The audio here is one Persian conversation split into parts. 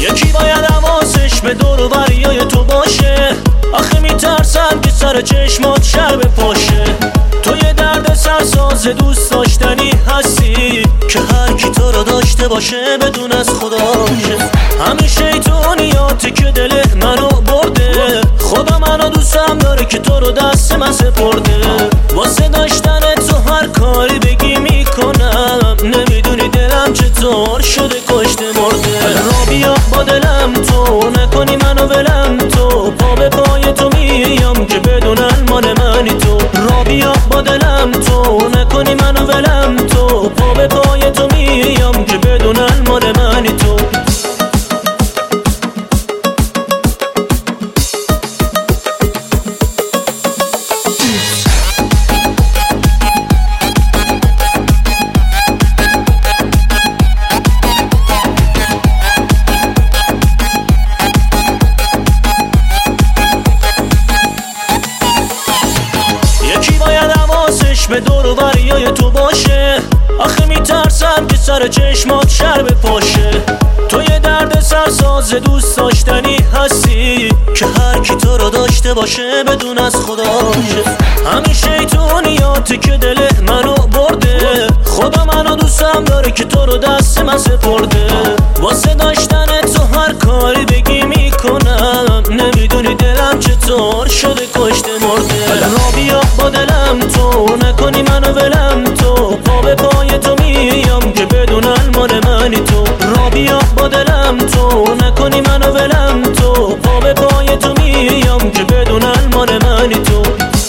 یکی باید حواسش به دور و بریای تو باشه. آخه میترسم که سر چشمات شر بپاشه. تو یه درد سرساز دوست داشتنی هستی که هر کی تو رو داشته باشه بدون از خداشه. همین شیطونیاتی که دل منو برده، خدا منو دوستم داره که تو رو دست من سپرده. واسه داشتن تو هر کاری بگی میکنم، نمیدونی دلم چطور شده کشته مرده. را بیا با دلم تو، نکنی منو ولم تو، پا به پای تو میام که بدونن مال منی تو. را بیا با دلم تو، نکنی منو ولم تو، پا به پای تو میام که بدونن مال منی تو. به دور و بریای تو باشه. آخه میترسم که سر چشمات شر بپاشه. تو یه درد سرساز دوست داشتنی هستی که هر کی تو رو داشته باشه بدون از خداشه. همین شیطونیاتی که دل منو برده، خدا منو دوستم داره که تو رو دست من سپرده. واسه داشتن تو هر کاری بگی میکنم، نمیدونی دلم چطور شده کشته مرده. را بیا با دلم تو، نکنی منو ولم تو، پا به پای تو میام که بدونن مال منی تو. را بیا با دلم تو، نکنی منو ولم تو، پا به پای تو میام که بدونن مال منی تو.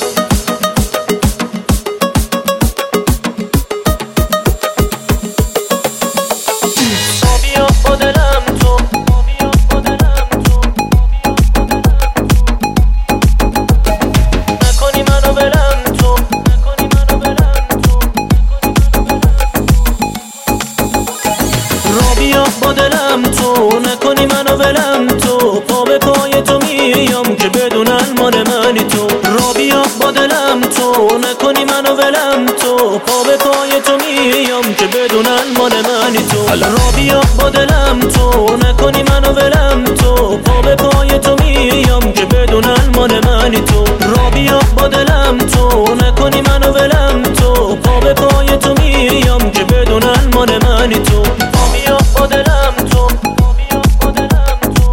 با دلم تو، نکنی منو ولم تو، پا به پای تو میام که بدونن مال منی تو. را بیا با دلم تو، نکنی منو ولم تو، پا به پای تو میام که بدونن مال منی تو. را بیا با دلم تو، نکنی منو ولم تو، پا به پای تو میام که بدونن مال منی تو. را بیا با دلم تو، نکنی منو ولم تو، پا به پای تو میام که بدونن مال منی تو. بیا با دلم تو، بیا با دلم تو،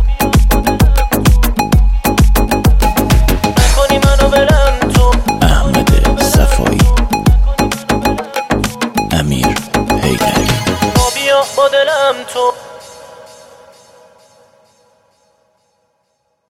نکنی منو ولم تو. احمد صفایی، امیر حیدری. بیا با دلم تو.